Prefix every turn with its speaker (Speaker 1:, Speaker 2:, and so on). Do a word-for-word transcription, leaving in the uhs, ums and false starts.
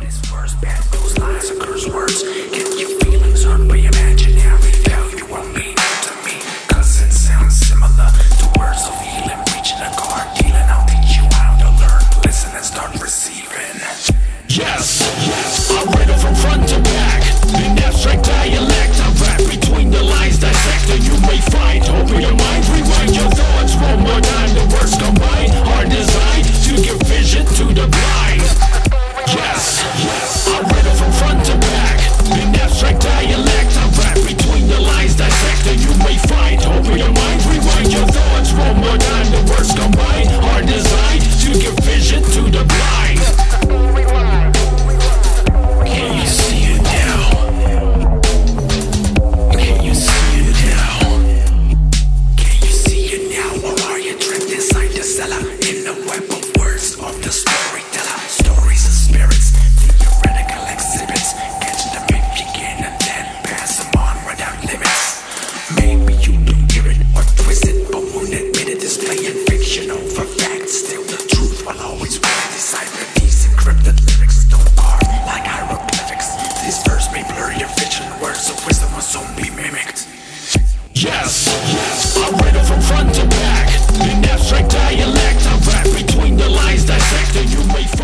Speaker 1: These words, bad news, lies, and curse words. Get your feelings hurt, reimagine every value won't mean to me. Cause it sounds similar to words of healing. Reaching a card, dealing, I'll teach you how to learn. Listen and start receiving.
Speaker 2: Yes, yes, I read it from front to back. In abstract dialect, I rap between the lines, dissect and you may find. Open your mind, rewind your thoughts one more time. The words combine, are designed to give vision to the blind. Yes, yes, I read it from front to back. In abstract dialect, I rap between the lines, dissect and you may find. Open your mind, rewind your thoughts one more time. The words combine, are designed to give vision to the blind. Can you see it now? Can you see it now?
Speaker 1: Can you see it now? Or are you trapped inside the cellar? In the web of words of the storyteller. Stories and spirits, theoretical exhibits. Catch them if you can and then pass them on without limits. Maybe you don't hear it or twist it, but won't admit it. Displaying fiction over facts. Still the truth will always win. Decipher these encrypted lyrics don't carve like hieroglyphics. This verse may blur your vision. Words of wisdom will soon be mimicked.
Speaker 2: Yes, yes, I read it from front to back. In abstract dialect, I rap between the lines, dissect and you may